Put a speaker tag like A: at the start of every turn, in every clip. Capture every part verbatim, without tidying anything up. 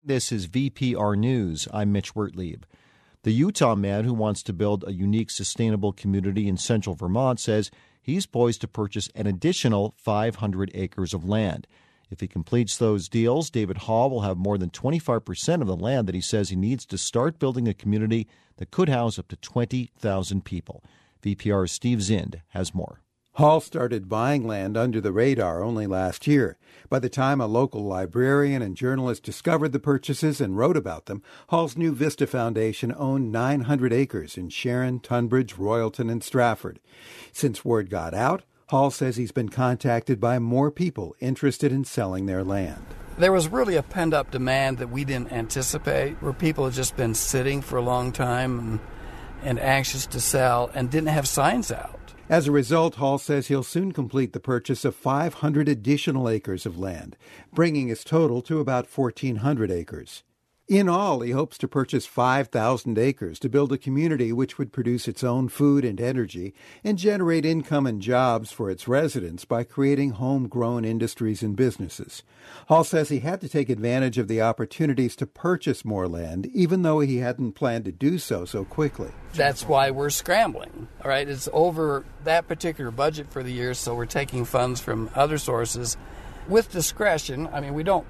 A: This is V P R News. I'm Mitch Wertlieb. The Utah man who wants to build a unique, sustainable community in central Vermont says he's poised to purchase an additional five hundred acres of land. If he completes those deals, David Hall will have more than twenty-five percent of the land that he says he needs to start building a community that could house up to twenty thousand people. V P R's Steve Zind has more.
B: Hall started buying land under the radar only last year. By the time a local librarian and journalist discovered the purchases and wrote about them, Hall's New Vista Foundation owned nine hundred acres in Sharon, Tunbridge, Royalton, and Stratford. Since word got out, Hall says he's been contacted by more people interested in selling their land.
C: There was really a pent-up demand that we didn't anticipate, where people had just been sitting for a long time and, and anxious to sell and didn't have signs out.
B: As a result, Hall says he'll soon complete the purchase of five hundred additional acres of land, bringing his total to about fourteen hundred acres. In all, he hopes to purchase five thousand acres to build a community which would produce its own food and energy and generate income and jobs for its residents by creating homegrown industries and businesses. Hall says he had to take advantage of the opportunities to purchase more land, even though he hadn't planned to do so so quickly.
C: That's why we're scrambling. All right, it's over that particular budget for the year, so we're taking funds from other sources with discretion. I mean, we don't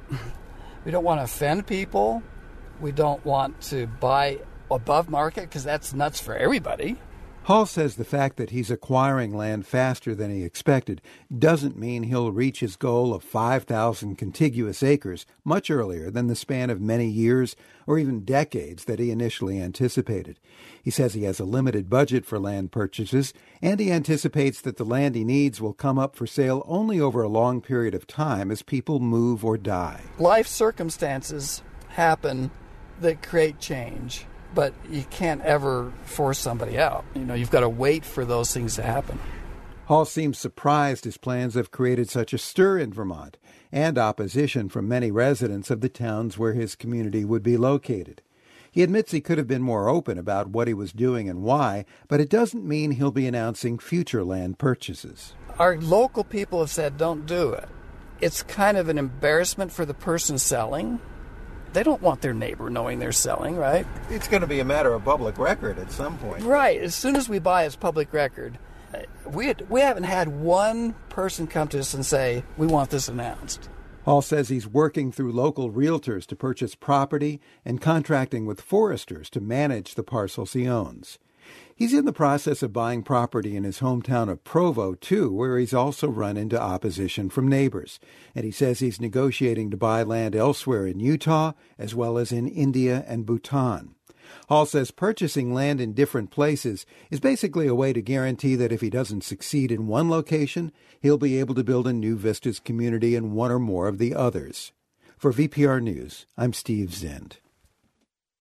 C: we don't want to offend people. We don't want to buy above market because that's nuts for everybody.
B: Hall says the fact that he's acquiring land faster than he expected doesn't mean he'll reach his goal of five thousand contiguous acres much earlier than the span of many years or even decades that he initially anticipated. He says he has a limited budget for land purchases, and he anticipates that the land he needs will come up for sale only over a long period of time as people move or die.
C: Life circumstances happen that create change, but you can't ever force somebody out. You know, you've got to wait for those things to happen.
B: Hall seems surprised his plans have created such a stir in Vermont and opposition from many residents of the towns where his community would be located. He admits he could have been more open about what he was doing and why, but it doesn't mean he'll be announcing future land purchases.
C: Our local people have said, don't do it. It's kind of an embarrassment for the person selling. They don't want their neighbor knowing they're selling, right?
D: It's going to be a matter of public record at some point.
C: Right. As soon as we buy, it's public record. We had, we haven't had one person come to us and say, we want this announced.
B: Hall says he's working through local realtors to purchase property and contracting with foresters to manage the parcels he owns. He's in the process of buying property in his hometown of Provo, too, where he's also run into opposition from neighbors. And he says he's negotiating to buy land elsewhere in Utah, as well as in India and Bhutan. Hall says purchasing land in different places is basically a way to guarantee that if he doesn't succeed in one location, he'll be able to build a New Vistas community in one or more of the others. For V P R News, I'm Steve Zind.